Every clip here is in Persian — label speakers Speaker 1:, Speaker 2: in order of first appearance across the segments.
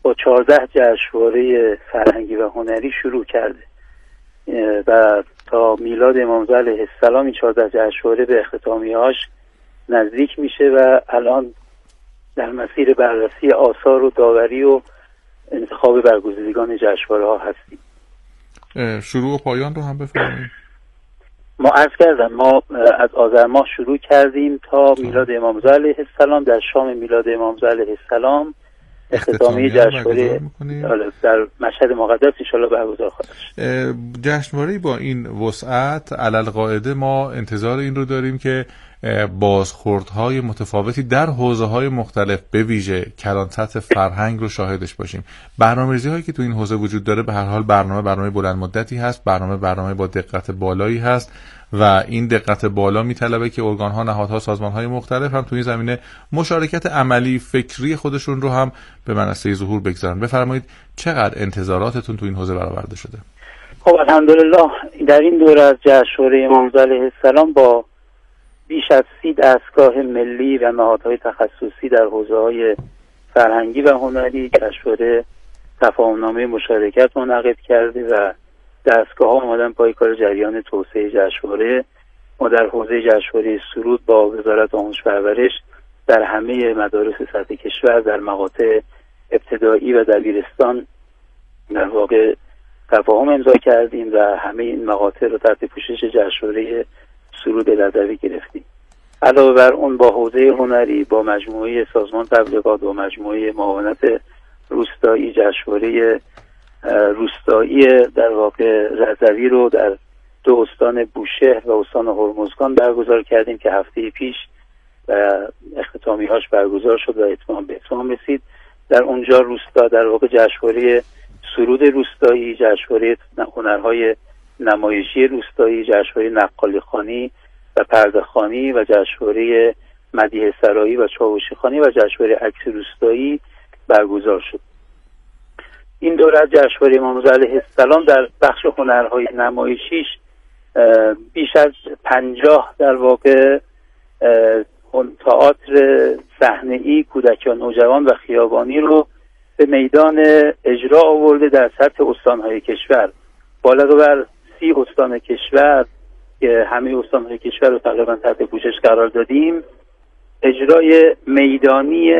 Speaker 1: با 14 جشنواره فرهنگی و هنری شروع کرده و تا میلاد امام زاده علیه السلام این 14 جشنواره به اختتامیه‌هاش نزدیک میشه و الان در مسیر بررسی آثار و داوری و انتخاب برگزیدگان جشنواره‌ها هستیم.
Speaker 2: شروع و پایان رو هم بفرمایید.
Speaker 1: ما عرض کردم ما از آذر ماه شروع کردیم تا میلاد امام زاده علیه السلام. در شام میلاد امام زاده علیه السلام اختتامیه جشنواره در مشهد مقدس ان شاءالله برگزار خواهد شد.
Speaker 2: جشنواره با این وسعت علالقاعده ما انتظار این رو داریم که بازخوردهای متفاوتی در حوزه‌های مختلف به ویژه کلان سطح فرهنگ رو شاهدش باشیم. برنامه‌ریزی‌هایی که تو این حوزه وجود داره به هر حال برنامه بلند مدتی هست، برنامه با دقت بالایی هست و این دقت بالا میطلبه که ارگان‌ها، نهادها، سازمان‌های مختلف هم تو این زمینه مشارکت عملی فکری خودشون رو هم به منصه ظهور بگذارن. بفرمایید چقدر انتظاراتتون تو این حوزه برآورده شده؟
Speaker 1: خب الحمدلله در این دوره از جشنواره امام زاده علیه السلام با بیش از 30 دستگاه ملی و نهادهای تخصصی در حوزه‌های فرهنگی و هنری جشنواره تفاهم‌نامه مشارکت منعقد کرده و دستگاه‌ها اومدن پای کار جریان توسعه جشنواره. ما در حوزه جشنواره سرود با وزارت آموزش و پرورش در همه مدارس سطح کشور در مقاطع ابتدایی و دبیرستان در واقع تفاهم امضا کردیم و همه این مقاطع رو تحت پوشش جشنواره سرود رضوی گرفتیم. علاوه بر اون با حوزه هنری با مجموعه سازمان تبلیغات و مجموعه معاونت روستایی جشنواره روستایی در واقع رضوی رو در 2 استان بوشهر و استان هرمزگان برگزار کردیم که هفته پیش اختتامیه‌هاش برگزار شد و به اتمام رسید. در اونجا روستا در واقع جشنواره سرود روستایی، جشنواره هنرهای نمایشی روستایی، جشنواره نقالی‌خوانی و پرده‌خوانی و جشنواره مدیحه سرایی و چاوشی‌خوانی و جشنواره عکس روستایی برگزار شد. این دوره از جشنواره امام زاده علیه السلام در بخش هنرهای نمایشیش بیش از 50 در واقع تئاتر صحنه‌ای کودکان، نوجوان و خیابانی رو به میدان اجرا آورده در سطح استان‌های کشور. بالغ بر 30 استان کشور که همه استان‌های کشور رو تقریبا تحت پوشش قرار دادیم، اجرای میدانی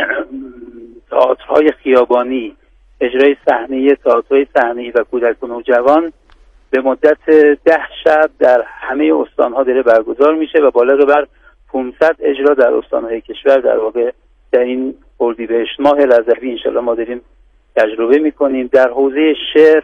Speaker 1: تئاترهای خیابانی، اجرای صحنه‌ای تئاترهای صحنه‌ای و کودک و نوجوان به مدت 10 شب در همه استان‌ها داره برگزار میشه و بالغ بر 500 اجرا در استان‌های کشور در واقع در این اردیبهشت ماه رضوی انشالله ما داریم تجربه میکنیم. در حوزه شعر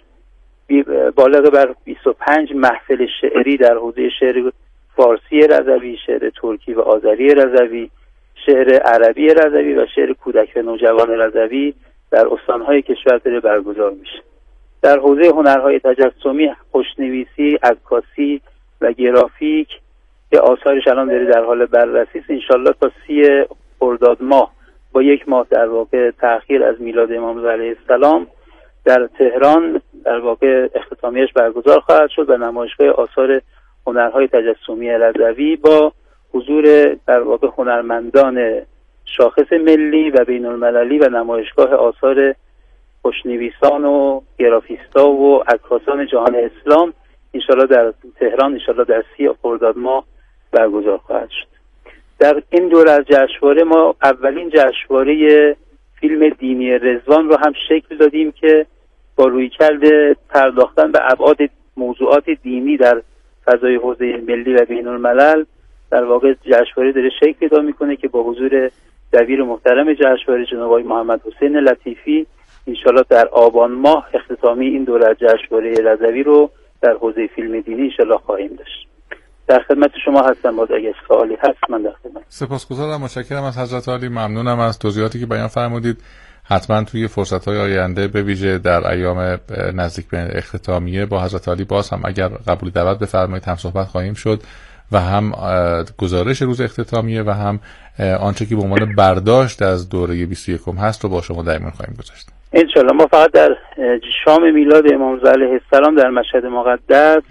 Speaker 1: بالغ بر 25 محفل شعری در حوزه شعر فارسی رضوی، شعر ترکی و آذری رضوی، شعر عربی رضوی و شعر کودک و نوجوان رضوی در استان‌های کشور داره برگزار میشه. در حوزه هنرهای تجسمی، خوشنویسی، عکاسی و گرافیک که آثارش الان داره در حال بررسی است، انشالله تا 30 خرداد ماه با 1 ماه در واقع تأخیر از میلاد امام زاده علیه السلام در تهران در واقع اختتامیه‌اش برگزار خواهد شد و نمایشگاه آثار هنرهای تجسمی رضوی با حضور در واقع هنرمندان شاخص ملی و بین‌المللی و نمایشگاه آثار خوشنویسان و گرافیستا و عکاسان جهان اسلام انشالله در تهران انشالله در 30 خرداد ماه برگزار خواهد شد. در این دوره از جشنواره ما اولین جشنواره فیلم دینی رضوان رو هم شکل دادیم که با رویکرد پرداختن به ابعاد موضوعات دینی در فضای حوزه ملی و بین‌الملل در واقع جشنواره داره شکل پیدا میکنه که با حضور دبیر محترم جشنواره جناب آقای محمد حسین لطیفی انشالله در آبان ماه اختتامی این دوره از جشنواره رضوی رو در حوزه فیلم دینی انشالله خواهیم داشت. در خدمت شما هستم. باز اگه سوالی هست من در خدمت.
Speaker 2: سپاسگزارم، متشکرم از حضرت عالی، ممنونم از توضیحاتی که بیان فرمودید. حتما توی فرصت‌های آینده به ویژه در ایام نزدیک به اختتامیه با حضرت عالی باز هم اگر قبول دعوت بفرمایید هم صحبت خواهیم شد و هم گزارش روز اختتامیه و هم آنچه که به عنوان برداشت از دوره 21 هست رو با شما در میون خواهیم گذاشت.
Speaker 1: انشالله ما فقط در شام میلاد امام زاده علیه السلام در مشهد مقدس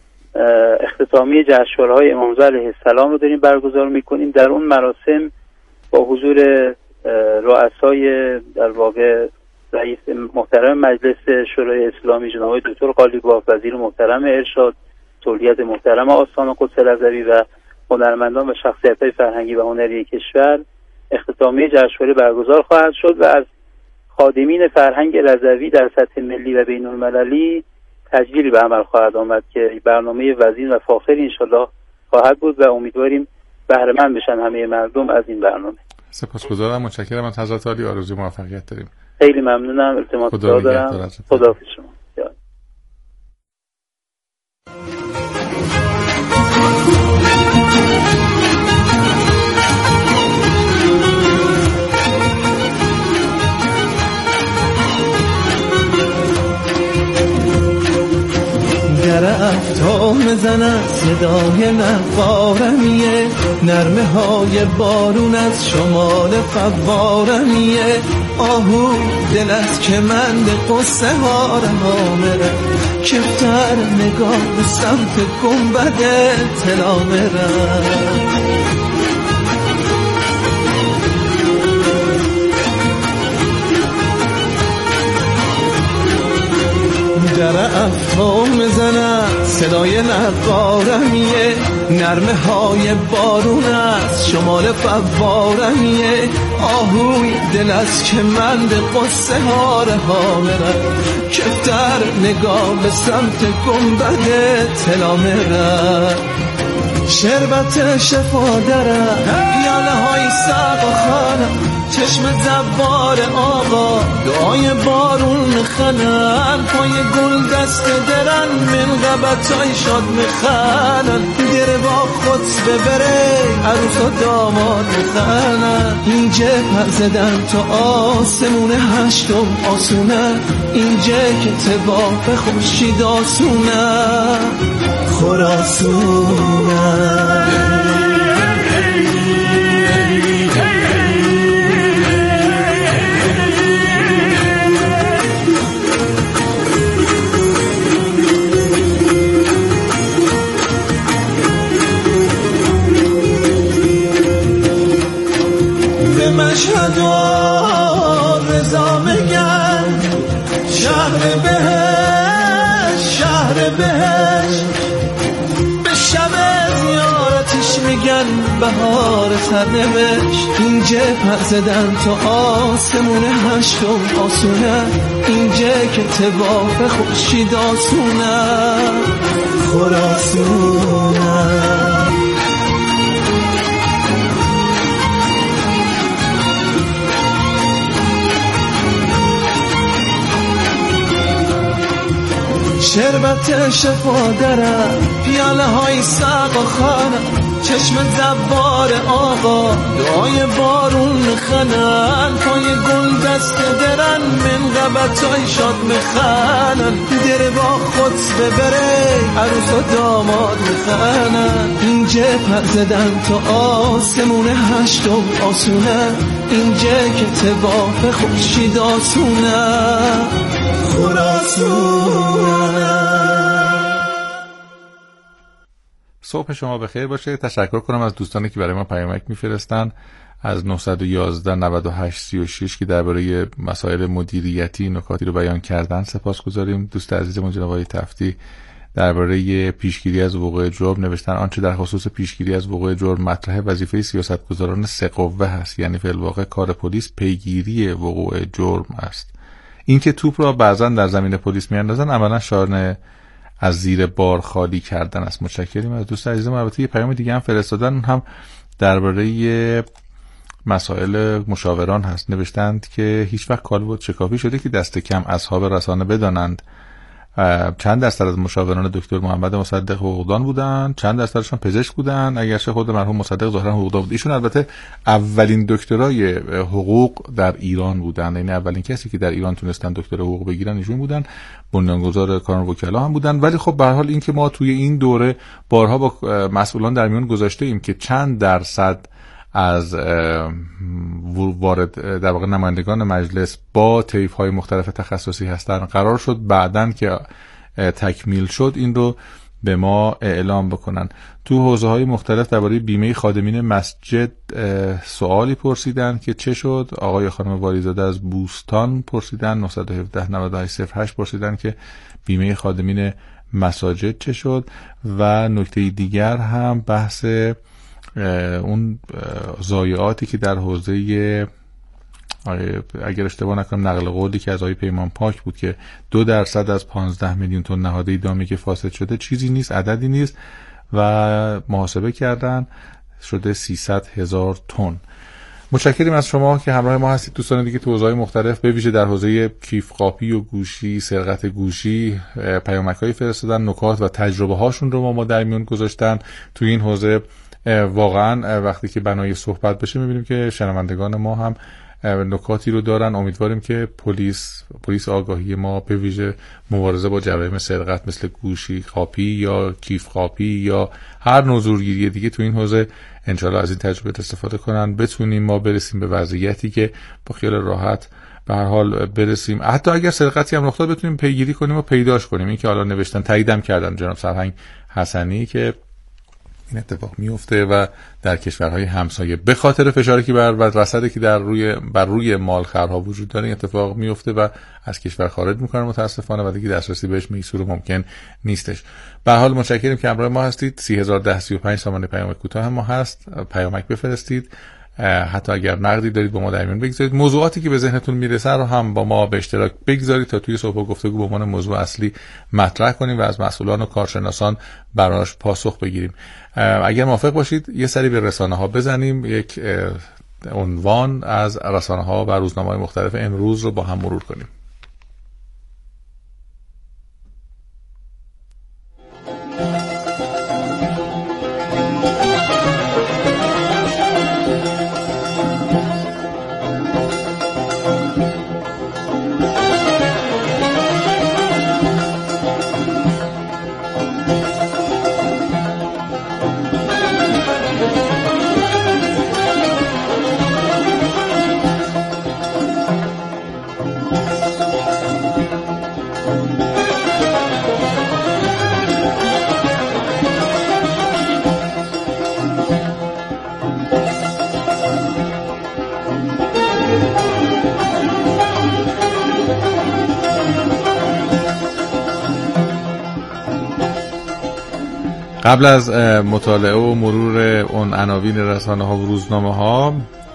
Speaker 1: اختتامیه جشنواره‌های امام زاده علیه السلام رو داریم برگزار میکنیم. در اون مراسم با حضور رؤسای در واقع رئیس محترم مجلس شورای اسلامی جناب دکتر قالیباف، وزیر محترم ارشاد، تولیت محترم آستان قدس رضوی و هنرمندان و شخصیت‌های فرهنگی و هنری کشور اختتامیه جشنواره برگزار خواهد شد و از خادمین فرهنگ رضوی در سطح ملی و بین‌المللی تجلیلی به عمل خواهد آمد که برنامه وزین و فاخری انشالله خواهد بود و امیدواریم بهره مند بشن همه مردم از این برنامه.
Speaker 2: سپاسگزارم، متشکرم از حضرت عالی، آرزوی موفقیت داریم.
Speaker 1: خیلی ممنونم، التماس دارم. خداحافظ شما.
Speaker 3: گر افتاب میزند صدای نفارمیه، نرمه های بارون از شمال فوارمیه، آهو دل از کمند قصه ها رها میره، کفتر نگاه به سمت گنبد طلا میره. در افتاب میزند صدای نقارمیه، نرمه های بارون از شمال فوارمیه، آهوی دل از کمند قصه ها رها میره، کفتر نگاه به سمت گنبد طلا میره. شربت شفا داره پیاله های سقا خانه، چشم زبار آقا دعای بارون میخنن، پای گل دست درن من غبتای شاد میخنن، گره با خود ببره عروس و داماد میخنن. اینجا پر زدن تو آسمون هشتم آسونه، اینجا که تباه خورشید آسونه خراسونه. مشهد و رضا میگن شهر بهش، شهر بهش به شب زیارتش میگن بهار سرنوشت. اینجا پر زدن تو آسمون هشتم آسونه، اینجا که تباه خورشید آسونه خراسونه. شربت شفا داره پیاله های سقا خانه، چشم زبار آقا دعای بارون میخنن، پای گل دست درن من غبتای شاد میخنن، در با خود ببره عروس و داماد میخنن. اینجا پر زدن تو آسمون هشتم آسونه، اینجا که تباه خورشید آسونه خراسونه.
Speaker 2: صبح شما بخیر باشه. تشکر کنم از دوستانی که برای ما پیامک میفرستن از 911 98 36 که درباره مسائل مدیریتی نکاتی رو بیان کردن. سپاسگزاریم. دوست عزیزمون جناب آقای تفتی درباره پیشگیری از وقوع جرم نوشتن آنچه در خصوص پیشگیری از وقوع جرم مطرحه وظیفه سیاستگزاران سه قوه هست، یعنی فی الواقع کار پلیس پیگیری وقوع جرم است. اینکه توپ را بعضا در زمین پلیس میاندازن عملا شانه از زیر بار خالی کردن است. متشکریم از دوست عزیزم. البته یه پیام دیگه هم فرستادن، اون هم درباره مسائل مشاوران هست. نوشتند که هیچ وقت کالبد شکافی شده که دست کم اصحاب رسانه بدانند چند درصد از مشاوران دکتر محمد مصدق حقوقدان بودن، چند درصدشون پزشک بودن، اگرچه خود مرحوم مصدق ظاهرا حقوقدان بود. ایشون البته اولین دکترای حقوق در ایران بودن، یعنی اولین کسی که در ایران تونستن دکتر حقوق بگیرن ایشون بودن، بنیانگذار کانون وکلا هم بودن. ولی خب به هر حال این که ما توی این دوره بارها با مسئولان در میون گذاشته ایم که چند درصد از وارد در واقع نمایندگان مجلس با طیف‌های مختلف تخصصی هستن، قرار شد بعدن که تکمیل شد این رو به ما اعلام بکنن. تو حوزه‌های مختلف درباره بیمه خادمین مسجد سوالی پرسیدن که چه شد. آقای و خانم والیزاده از بوستان پرسیدن، 917 9808 پرسیدن که بیمه خادمین مساجد چه شد. و نکته دیگر هم بحث اون ضایعاتی که در حوزه، اگر اشتباه نکنم نقل قولی که از آقای پیمان پاک بود که 2% از 15 میلیون تن نهاده دامی که فاسد شده چیزی نیست، عددی نیست و محاسبه کردن شده 300,000 تن. متشکریم از شما که همراه ما هستید. دوستان دیگه تو حوزه‌های مختلف به ویژه در حوزه کیف قاپی و گوشی، سرقت گوشی پیامک‌های فرستادن، نکات و تجربه هاشون رو ما در میون گذاشتن. تو این حوزه واقعا وقتی که بنای صحبت بشه می‌بینیم که شنوندگان ما هم نکاتی رو دارن. امیدواریم که پلیس آگاهی ما به ویژه مبارزه با جرایم سرقت مثل گوشی قاپی یا کیف قاپی یا هر نوع زورگیری دیگه تو این حوزه انشالله از این تجربه استفاده کنن، بتونیم ما برسیم به وضعیتی که با خیال راحت به هر حال برسیم، حتی اگر سرقتی هم رخ داد بتونیم پیگیری کنیم و پیداش کنیم. این که حالا نوشتن تاییدم کردن جناب سرهنگ حسنی که این اتفاق میفته و در کشورهای همسایه به خاطر فشاری که بر رصدی که بر روی مالخرها وجود داره این اتفاق میفته و از کشور خارج میکنن متاسفانه و دیگه دسترسی بهش میسور ممکن نیستش. به هر حال متشکریم که همراه ما هستید. 301035 سامانه پیامک کوتاه ما هست، پیامک بفرستید. حتی اگر نقدی دارید با ما در میون بگذارید. موضوعاتی که به ذهنتون میرسه رو هم با ما به اشتراک بگذارید تا توی صحبت و گفتگو به عنوان موضوع اصلی مطرح کنیم و از مسئولان و کارشناسان براش پاسخ بگیریم. اگر موافق باشید یه سری به رسانه‌ها بزنیم، یک عنوان از رسانه‌ها و روزنامه‌های مختلف امروز رو با هم مرور کنیم. قبل از مطالعه و مرور اون عناوین رسانه‌ها و روزنامه‌ها،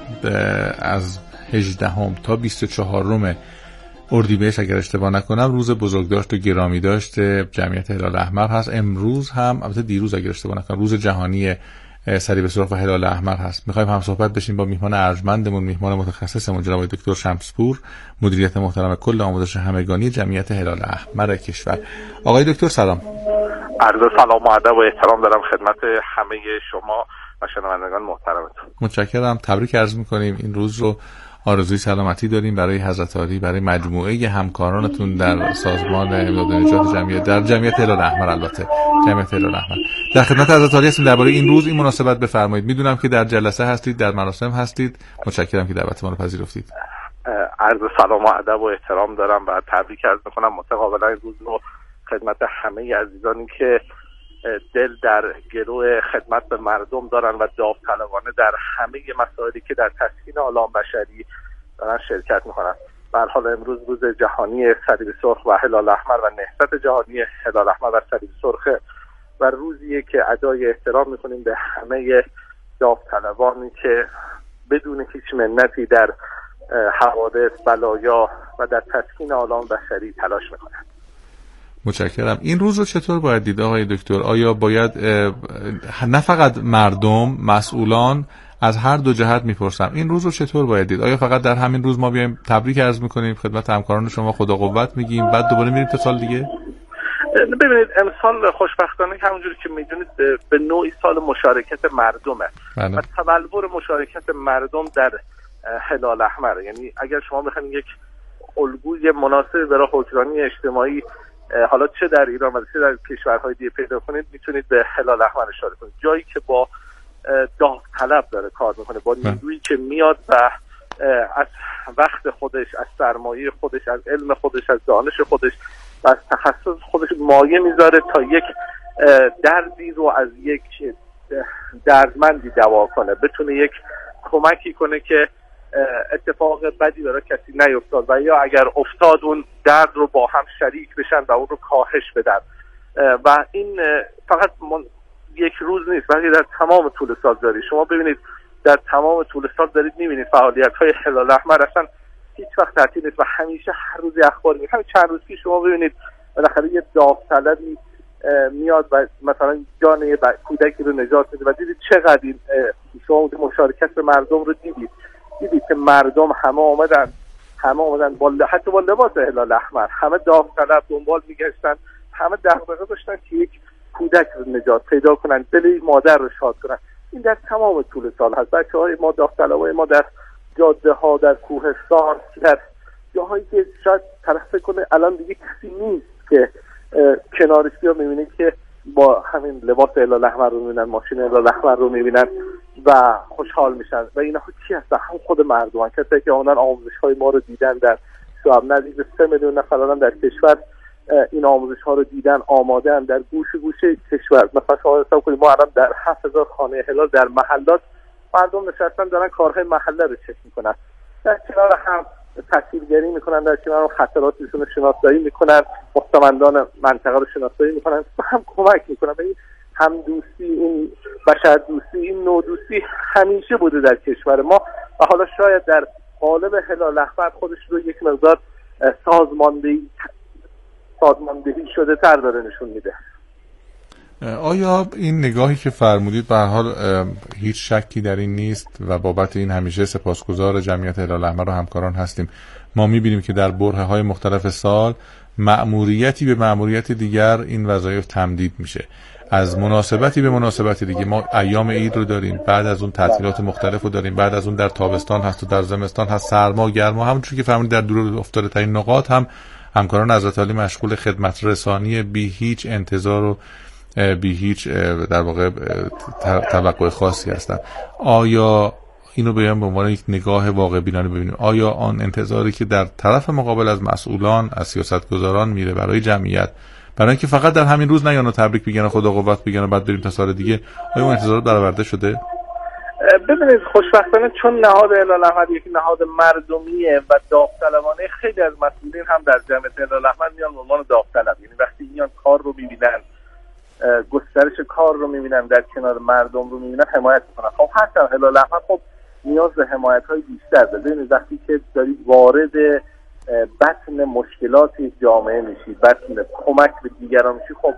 Speaker 2: از 18 تا 24 اردیبهشت اگر اشتباه نکنم روز بزرگداشت و گرامی داشت جمعیت هلال احمر هست. امروز هم البته دیروز اگر اشتباه نکنم روز جهانی صلیب سرخ و هلال احمر هست. می‌خوایم هم صحبت بشیم با میهمان ارجمندمون، میهمان متخصصمون جناب دکتر شمسپور، مدیریت محترم کل آموزش همگانی جمعیت هلال احمر کشور. آقای دکتر سلام.
Speaker 4: عرض سلام و ادب و احترام دارم خدمت همه شما و شنوندگان محترمتون.
Speaker 2: متشکرم. تبریک عرض می‌کنیم. این روز رو آرزوی سلامتی داریم برای حضرت عالی، برای مجموعه همکارانتون در سازمان امداد نجات جمعیت در جمعیت هلال احمر. البته جمعیت هلال احمر در خدمت حضرت عالی هستیم درباره این روز این مناسبت بفرمایید. میدونم که در جلسه هستید، در مراسم هستید. متشکرم که دعوت ما رو پذیرفتید.
Speaker 4: عرض سلام و ادب و احترام دارم و تبریک عرض می‌کنم متقابلا این روز رو خدمت همه عزیزانی که دل در گروه خدمت به مردم دارن و داوطلبانه در همه مسائلی که در تسکین عالم بشری دارن شرکت میکنن. به هر حال امروز روز جهانی صلیب سرخ و هلال احمر و نهضت جهانی هلال احمر و صلیب سرخ و روزیه که ادای احترام میکنیم به همه داوطلبانی که بدون هیچ منتی در حوادث بلایا و در تسکین عالم بشری تلاش میکنن.
Speaker 2: متشکرم. این روز رو چطور باید دید آقای دکتر؟ آیا باید نه فقط مردم، مسئولان از هر دو جهت میپرسم این روز رو چطور باید دید؟ آیا فقط در همین روز ما بیایم تبریک عرض میکنیم خدمت همکاران شما خدا قوت میگیم بعد دوباره میریم تا سال دیگه؟
Speaker 4: ببینید امسال خوشبختانه همونجوری که میدونید به نوعی سال مشارکت مردمه و تبلور مشارکت مردم در هلال احمر. یعنی اگر شما بخواید یک الگوی مناسب برای حکمرانی اجتماعی حالا چه در ایران و چه در کشورهای دیگه پیدا کنید میتونید به هلال احمر اشاره کنید. جایی که با داوطلب داره کار میکنه، با نیرویی که میاد و از وقت خودش، از سرمایه خودش، از علم خودش، از دانش خودش و از تخصص خودش مایه میذاره تا یک دردی رو از یک دردمندی دوا کنه، بتونه یک کمکی کنه که اتفاق بدی برای کسی نیفتاد و یا اگر افتاد اون درد رو با هم شریک بشن و اون رو کاهش بدن. و این فقط یک روز نیست، بلکه در تمام طول سال داری. شما ببینید در تمام طول سال دارید میبینید فعالیت‌های هلال احمر اصلا هیچ وقت تعطیل نیست و همیشه هر روز اخبار میاد. همین چند روز پیش شما ببینید بالاخره یه داوطلبی میاد و مثلا جان یه کودکی رو نجات میده و دیدید چقدر این شما مشارکت مردم رو دیدید که مردم همه آمدن حتی با لباس هلال احمر، همه داوطلب دنبال میگشتن، همه دغدغه داشتن که یک کودک رو نجات پیدا کنن، دل مادر رو شاد کنن. این در تمام طول سال هست. بچه‌های ما، داوطلبای ما در جاده ها، در کوهستان، در جاهایی که شاید طرف فکر کنه الان دیگه کسی نیست که کنارش بیا، می‌بینید که با همین لباس هلال احمر رو می‌بینن، ماشین هلال احمر رو می‌بینن و خوشحال میشن. و اینها کی هستن؟ هم خود مردمان، کسایی که اونا آموزش‌های ما رو دیدن. در شعب نزدیک به 3 میلیون نفر الان در کشور این آموزش‌ها رو دیدن، آماده‌اند در گوشه کشور. مثلا شما حساب کنید ما الان در 7000 خانه هلال در محلات مردم نشستن دارن کارهای محله رو چک میکنن، در کنار هم تصویرگری میکنن، در کنار هم خطراتشون رو شناسایی میکنن، مستمندان منطقه رو شناسایی میکنن، هم کمک میکنن. این هم دوستی، این بشر دوستی، این نوع دوستی همیشه بوده در کشور ما و حالا شاید در قالب هلال احمر خودش رو یک مقدار سازماندهی شده تر داره نشون میده.
Speaker 2: آیا این نگاهی که فرمودید به هر حال هیچ شکی در این نیست و بابت این همیشه سپاسگزار جمعیت هلال احمر و همکاران هستیم. ما می‌بینیم که در برهه‌های مختلف سال مأموریتی به مأموریت دیگر این وظایف تمدید میشه، از مناسبتی به مناسبتی دیگه. ما ایام عید رو داریم، بعد از اون تعطیلات مختلف رو داریم، بعد از اون در تابستان هست و در زمستان هست، سرما گرما. همونجوری که فرمودید در دور افتاده ترین نقاط هم همکاران حضرت عالی مشغول خدمت رسانی بی هیچ انتظار و بی هیچ در واقع توقع خاصی هستن. آیا اینو بیان به عنوان یک نگاه واقع بینانه ببینیم، آیا آن انتظاری که در طرف مقابل از مسئولان، از سیاستگزاران میره برای جمعیت، برای اینکه فقط در همین روز نیان و تبریک بگن و خدا قوت بگن و بعد بریم تا سال دیگه، آیا اون انتظارات برآورده شده؟
Speaker 4: ببینید خوشبختانه چون نهاد هلال احمر یک نهاد مردمیه و داوطلبانه، خیلی از مسئولین هم در جمعیت هلال احمر میان به عنوان داوطلب، یعنی وقتی میان کار رو میبینن، گسترش کار رو میبینن، در کنار مردم رو میبینن، حمایت میکنن. خب هرچند هلال احمر خب نیاز به حمایت های بیشتر داره. ببینید وقتی که دارید وارد بطن مشکلات جامعه میشید، بطن کمک به دیگران میشید، خب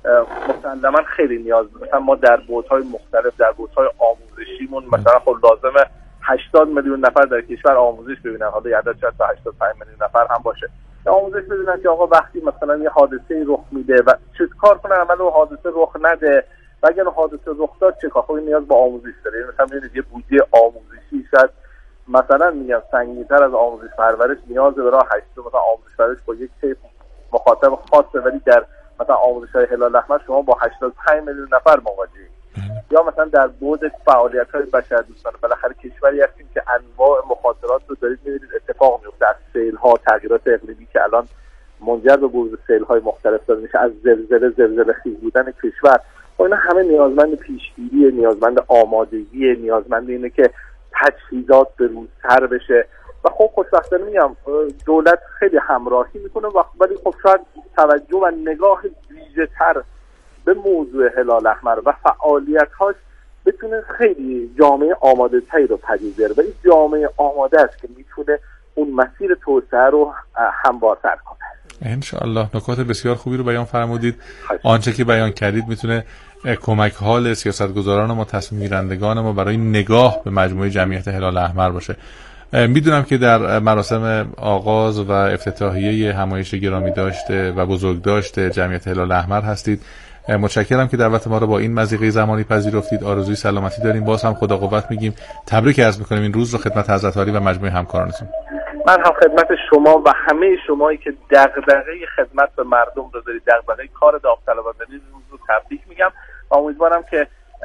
Speaker 4: مسلما خیلی نیاز داره. مثلا ما در بوت‌های مختلف، در بوت‌های آموزشیمون مثلا خب لازمه 80 میلیون نفر در کشور آموزش ببینن، حالا عدد شاید تا 85 میلیون نفر هم باشه، آموزش بدونن که آقا وقتی مثلا یه حادثه رخ میده و چه کار کنن عمل اون حادثه رخ نده و اگر حادثه رخ داد چه کار. خب نیاز به آموزش داره. مثلا ببینید یه بودجه آموزشی شاید مثلا میگم سنگین‌تر از آموزش پرورش نیاز به راه هست، مثلا آموزش پرورش با یک تیپ مخاطب خاصه، ولی در مثلا آموزش‌های هلال احمر شما با 85 میلیون نفر مواجهید. یا مثلا در بعد فعالیت‌های بشردوستانه، بالاخره کشوری هستیم که انواع مخاطرات رو دارید می‌بینید اتفاق میفته، از سیل‌ها، تغییرات اقلیمی که الان منجر به بروز سیل‌های مختلف داره میشه، از زلزله خیز بودن کشور. و اینا همه نیازمند پیشگیری، نیازمند آمادگی، نیازمند اینه که تجهیزات به روزتر بشه. و خب خوشبختانه میگم دولت خیلی همراهی میکنه، ولی خب شاید توجه و نگاه ویژه‌تر به موضوع هلال احمر و فعالیت‌هاش بتونه خیلی جامعه آماده تری رو پدید بیاره و این جامعه آماده است که میتونه اون مسیر توسعه رو هموارتر کنه.
Speaker 2: انشاءالله. نکات بسیار خوبی رو بیان فرمودید. آنچه که بیان کردید میتونه کمک حال سیاستگزاران ما، تصمیم گیرندگان ما برای نگاه به مجموعه جمعیت هلال احمر باشه. میدونم که در مراسم آغاز و افتتاحیه همایش گرامی داشته و بزرگ داشته جمعیت هلال احمر هستید. متشکرم که دعوت ما رو با این مضیقه زمانی پذیرفتید. آرزوی سلامتی داریم. باز هم خدا قوت میگیم. تبریک عرض میکنیم این روز رو خدمت حضرت عالی و مجموعه همکارانتون.
Speaker 4: من هم خدمت شما و همه شمایی که دغدغه خدمت به مردم رو دارید، دغدغه کار داوطلبانه دارید، روز رو تبریک میگم و امیدوارم که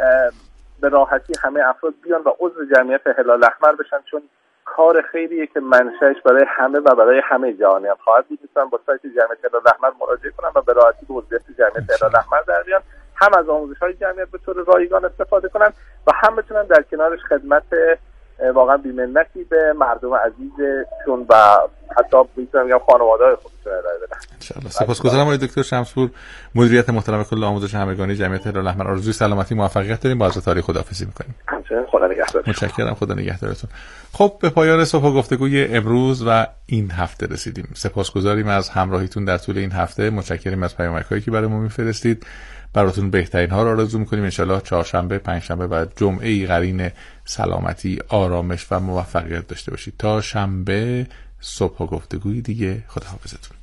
Speaker 4: به راحتی همه افراد بیان و عضو جمعیت هلال احمر بشن، چون کار خیریه که منشأش برای همه و برای همه جهانیان خواهد بود. میتونن با سایت جمعیت هلال احمر مراجعه کنن و به راحتی به عضویت جمعیت هلال احمر در بیان. هم از آموزش‌های جمعیت به طور رایگان استفاده کنن و هم بتونن در کنارش خدمت واقعا بی‌منتی به مردم عزیزشون و حتی میتونم بگم خانواده‌های خودشون ارائه بدن.
Speaker 2: انشالله. سپاسگزارم آقای دکتر شمسپور، مدیریت محترم کل آموزش همگانی جمعیت هلال احمر. آرزوی سلامتی موفقیت داریم. با حضرت عالی خداحافظی می‌کنیم.
Speaker 4: همچنین خدا نگهدارتون.
Speaker 2: متشکرم. خدا نگهدارتون. خب به پایان صبح گفتگوی امروز و این هفته رسیدیم. سپاسگزاریم از همراهیتون در طول این هفته. متشکریم از پیامک‌هایی که برامون می‌فرستید. براتون بهترین ها رو آرزو می‌کنیم. ان شاءالله چهارشنبه، پنجشنبه و جمعه‌ای قرین سلامتی، آرامش و موفقیت داشته باشید. تا شنبه صبح گفتگوی دیگه. خداحافظتون.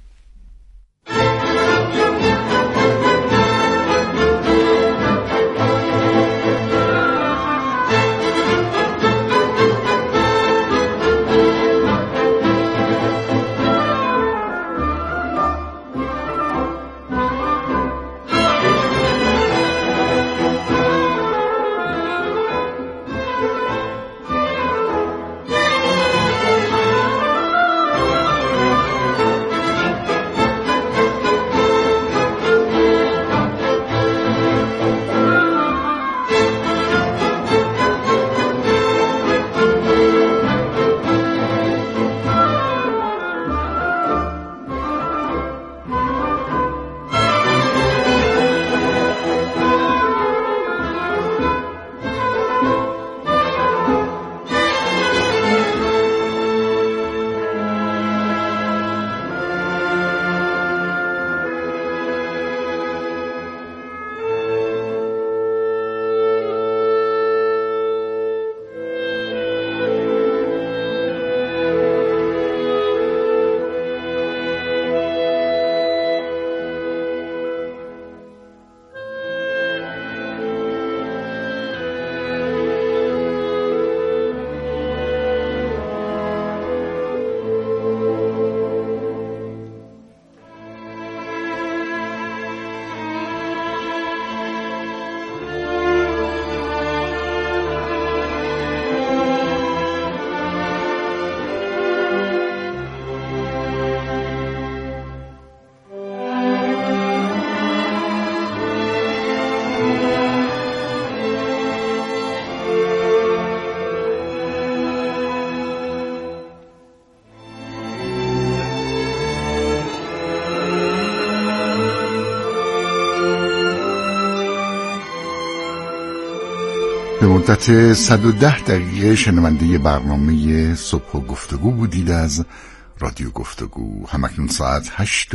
Speaker 5: به مدت 110 دقیقه شنونده برنامه صبح و گفتگو بودید از رادیو گفتگو. همکنون ساعت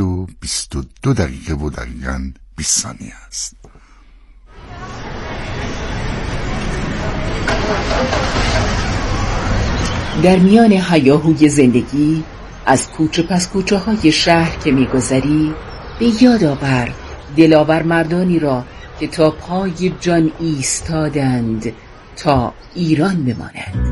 Speaker 5: 8:22 دقیقه و دقیقاً 20 ثانیه است.
Speaker 6: در میان هیاهوی زندگی از کوچه پس کوچه های شهر که می‌گذری به یاد آور دلاور مردانی را که تا پای جان ایستادند تا ایران بماند.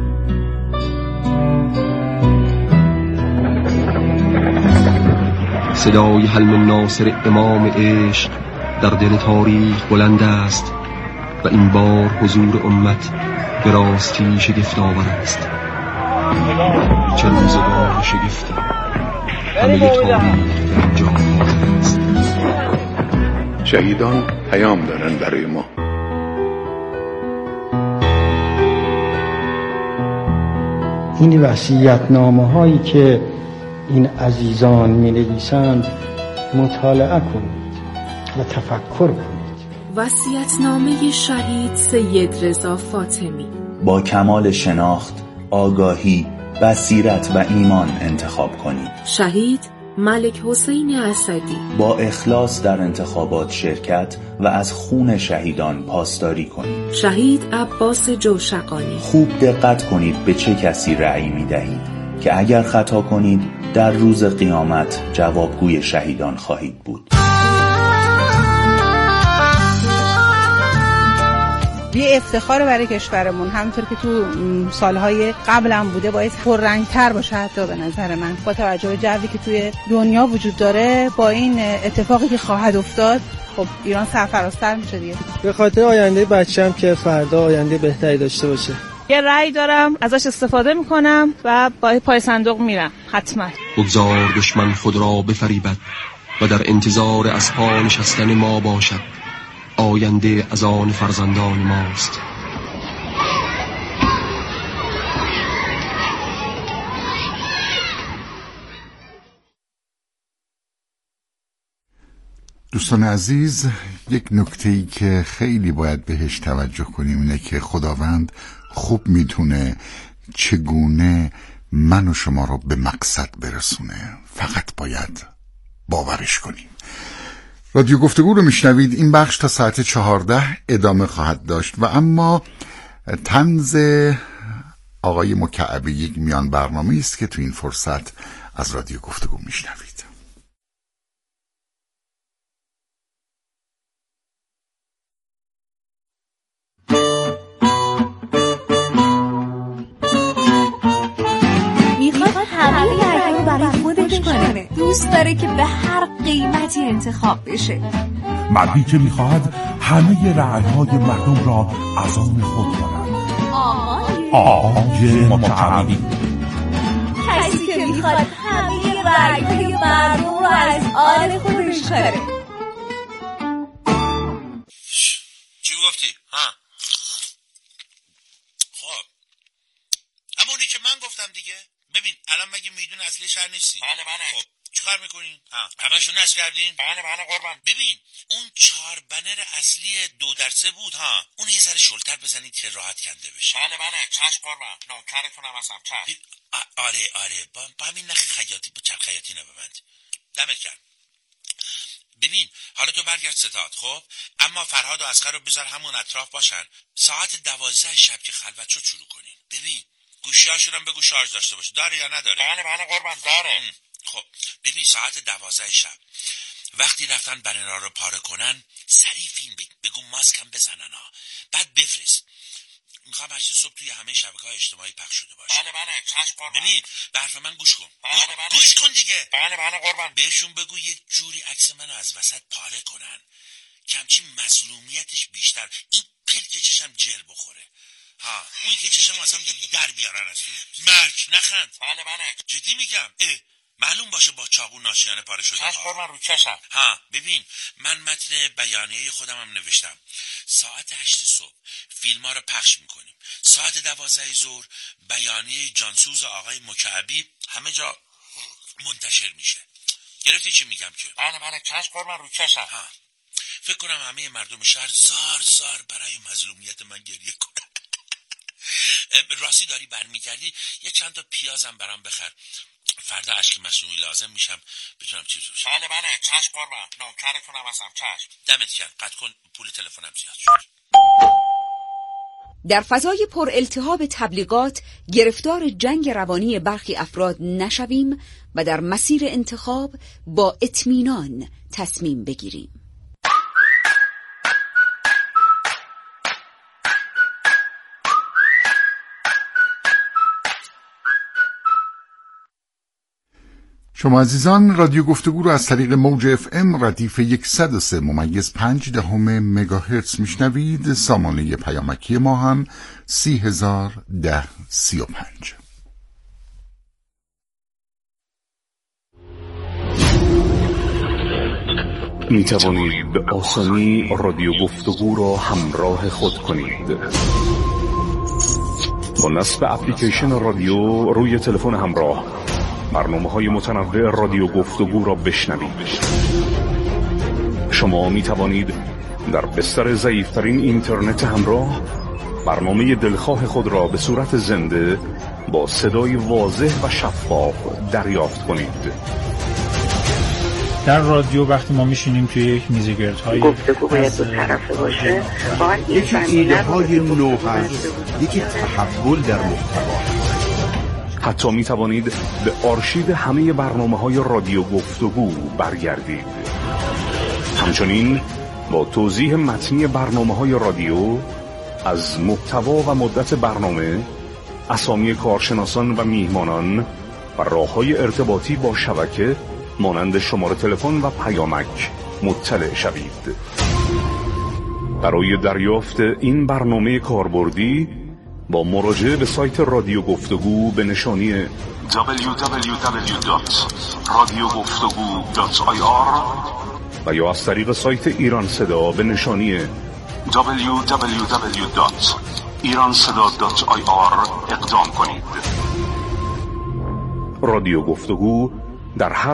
Speaker 7: صدای حلم ناصر امام عشق در دل تاریخ بلند است و این بار حضور امت به راستی شگفت آور است. چه روزگار شگفتی، همه تاریخ در اینجا حاضر است.
Speaker 5: شهیدان پیام دارن برای ما.
Speaker 8: این وصیت‌نامه هایی که این عزیزان می نویسند مطالعه کنید و تفکر کنید.
Speaker 9: وصیت‌نامه شهید سید رضا فاطمی.
Speaker 10: با کمال شناخت، آگاهی، بصیرت و ایمان انتخاب کنید.
Speaker 9: شهید ملک حسین اسدی.
Speaker 10: با اخلاص در انتخابات شرکت و از خون شهیدان پاسداری کنید.
Speaker 9: شهید عباس جوشقانی.
Speaker 10: خوب دقت کنید به چه کسی رأی می دهید که اگر خطا کنید در روز قیامت جوابگوی شهیدان خواهید بود.
Speaker 11: یه افتخار برای کشورمون، همونطور که تو سالهای قبلم بوده، باید پررنگ‌تر باشه حتی به نظر من، با توجه به جوی که توی دنیا وجود داره. با این اتفاقی که خواهد افتاد خب ایران سرفرازتر میشه دیگه.
Speaker 12: به خاطر آینده بچه‌م که فردا آینده بهتری داشته باشه.
Speaker 11: یه رأی دارم، ازش استفاده میکنم و با پای صندوق میرم حتما.
Speaker 7: بگذار دشمن خود را بفریبد و در انتظار اصحا نشستن ما باشد آینده از آن فرزندان ماست.
Speaker 5: دوستان عزیز، یک نکته‌ای که خیلی باید بهش توجه کنیم اینه که خداوند خوب میدونه چگونه من و شما رو به مقصد برسونه، فقط باید باورش کنیم. رادیو گفتگو رو میشنوید. این بخش تا ساعت 14 ادامه خواهد داشت و اما طنز آقای مکعبی یک میان برنامه است که تو این فرصت از رادیو گفتگو میشنوید.
Speaker 13: همه رأی‌ها رو برای خودش کنه. دوست داره که به هر قیمتی انتخاب بشه.
Speaker 14: مردی که میخواهد همه رأی‌های مردم را از آن خود کند. آقای مکعبی.
Speaker 13: کسی که میخواد همه رأی‌های مردم را از آن خودش کنه.
Speaker 15: چی گفتی؟ ها؟ خب همونی که من گفتم دیگه. ببین الان مگه میدون اصلی شهر نیستی؟
Speaker 16: بله.
Speaker 15: خب چیکار میکنین؟ همشون نصب کردین؟
Speaker 16: بله قربان.
Speaker 15: ببین اون 4 بنر اصلی 2x3 بود ها، اون یه ذره شلتر بزنید که راحت کنده بشه.
Speaker 16: بله چشم قربان. نوکرتونم هستم. چشم.
Speaker 15: آره با همین نخ خیاطی با چرخ خیاطی نببند. دمت گرم. ببین حالا تو برگرد ستاد، خب اما فرهاد و اصغر رو بذار همون اطراف باشن. ساعت 12 شب که خلوت شد شروع کنین. ببین گوشی‌هاشون هم بگو شارژ داشته باشه. داره یا نداره؟
Speaker 16: بله قربان داره.
Speaker 15: خب ببین ساعت 12 شب وقتی رفتن بنرها رو پاره کنن سریع فیلم بگو ماسک هم بزنن ها، بعد بفرست. میخوام 8 صبح توی همه شبکه‌های اجتماعی پخش شده باشه.
Speaker 16: بله چشم قربان.
Speaker 15: ببین به حرف من گوش کن.
Speaker 16: بله.
Speaker 15: گوش کن دیگه.
Speaker 16: بله قربان.
Speaker 15: بهشون بگو یک جوری عکس منو از وسط پاره کنن کمچین مظلومیتش بیشتر، این پلک چشم جر بخوره. ها اون که چشم اصلا در بیارن از توی مرگ. نخند.
Speaker 16: بله
Speaker 15: جدی میگم. معلوم باشه با چاقو ناشیانه پاره شده.
Speaker 16: چشم قربان رو چشم.
Speaker 15: ها ببین من متن بیانیه خودم هم نوشتم. ساعت 8 صبح فیلم ها رو پخش میکنیم. ساعت 12 ظهر بیانیه جانسوز آقای مکعبی همه جا منتشر میشه. گرفتی چی میگم که؟
Speaker 16: بله چشم قربان رو چشم.
Speaker 15: ها فکر کنم همه مردم شهر زار برای مظلومیت من گریه کنن. راستی داری برمیگردی یه چند تا پیازم برام بخر، فردا اشک مصنوعی لازم میشم بتونم چیز بشم.
Speaker 16: بله چشم قربان. نوکرتونم هستم. چشم.
Speaker 15: دمت گرم. قطع کن پول تلفنم زیاد شد.
Speaker 6: در فضای پر التهاب تبلیغات گرفتار جنگ روانی برخی افراد نشویم و در مسیر انتخاب با اطمینان تصمیم بگیریم.
Speaker 5: شما عزیزان رادیو گفتگو رو از طریق موج FM ردیف 103.5 مگاهرتز میشنوید. سامانه پیامکی ما هم 301035.
Speaker 17: می توانید به آسانی رادیو گفتگو را همراه خود کنید. با نصب اپلیکیشن رادیو روی تلفن همراه برنامه‌های متنوع رادیو گفتگو را بشنوید. شما می توانید در بستر ضعیف‌ترین اینترنت همراه برنامه دلخواه خود را به صورت زنده با صدای واضح و شفاف دریافت کنید.
Speaker 18: در رادیو وقتی ما میشینیم توی یک میزگردهای
Speaker 19: گفتگو باید دو طرفه باشه.
Speaker 20: یکی ایده های نو هست، یکی تحول در محتوا.
Speaker 17: حتی می توانید به آرشیو همه برنامه‌های رادیو گفتگو برگردید. همچنین با توضیح متنی برنامه‌های رادیو از محتوا و مدت برنامه، اسامی کارشناسان و میهمانان و راه‌های ارتباطی با شبکه مانند شماره تلفن و پیامک مطلع شوید. برای دریافت این برنامه کاربردی با مراجعه به سایت رادیو گفتگو به نشانی www.radiogoftagoo.ir و یا از طریق سایت ایران صدا به نشانی www.iranseda.ir اقدام کنید. رادیو گفتگو در هر